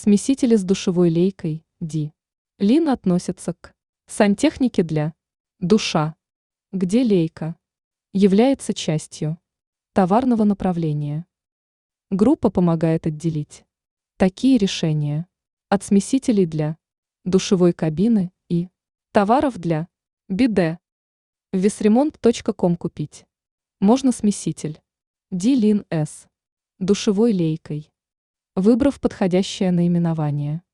Смесители с душевой лейкой D-Lin относятся к сантехнике для душа, где лейка является частью товарного направления. Группа помогает отделить такие решения от смесителей для душевой кабины и товаров для биде. В весремонт.ком купить можно смеситель D-Lin S душевой лейкой, выбрав подходящее наименование.